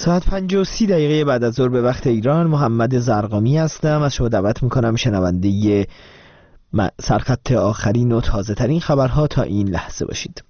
ساعت 5:30 بعد از ظهر به وقت ایران. محمد زرقامی هستم. از شما دعوت میکنم شنونده سرخط آخرین و تازه ترین خبرها تا این لحظه باشید.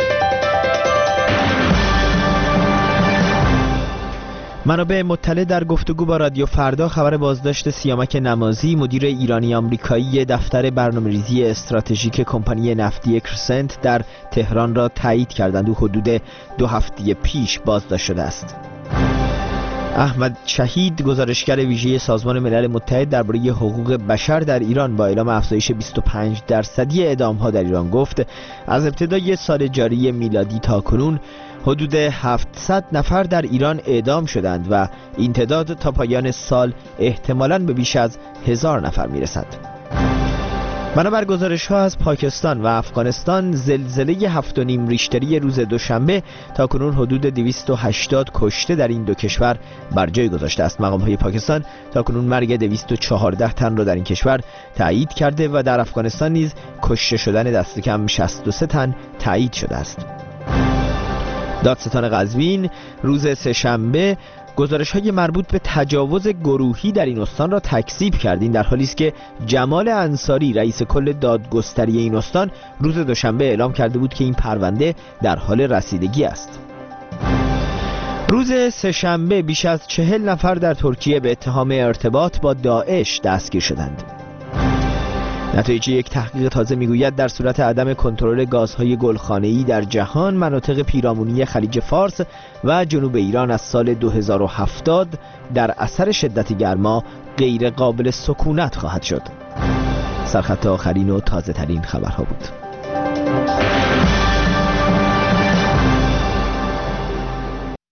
منابع مطلع در گفتگو با رادیو فردا خبر بازداشت سیامک نمازی، مدیر ایرانی آمریکایی دفتر برنامه‌ریزی استراتژیک کمپانی نفتی کرسنت در تهران را تایید کردند. او حدود 2 هفته پیش بازداشت شده است. احمد شهید، گزارشگر ویژه سازمان ملل متحد درباره حقوق بشر در ایران، با اعلام افزایش 25% اعدام‌ها در ایران گفت از ابتدای سال جاری میلادی تا کنون حدود 700 نفر در ایران اعدام شدند و این تعداد تا پایان سال احتمالاً به بیش از 1000 نفر میرسد. بنابر گزارش‌ها از پاکستان و افغانستان، زلزله 7.5 ریشتری روز دوشنبه تاکنون حدود 280 کشته در این دو کشور بر جای گذاشته است. مقام‌های پاکستان تاکنون مرگ 214 تن را در این کشور تایید کرده و در افغانستان نیز کشته شدن دست کم 63 تن تایید شده است. دادستان قزوین روز سه‌شنبه گزارش‌های مربوط به تجاوز گروهی در این استان را تکذیب کرد. این در حالی است که جمال انصاری، رئیس کل دادگستری این استان، روز دوشنبه اعلام کرده بود که این پرونده در حال رسیدگی است. روز سه‌شنبه بیش از 40 نفر در ترکیه به اتهام ارتباط با داعش دستگیر شدند. نتایج یک تحقیق تازه میگوید در صورت عدم کنترل گازهای گلخانه‌ای در جهان، مناطق پیرامونی خلیج فارس و جنوب ایران از سال 2070 در اثر شدت گرما غیر قابل سکونت خواهد شد. سرخط آخرین و تازه ترین خبرها بود.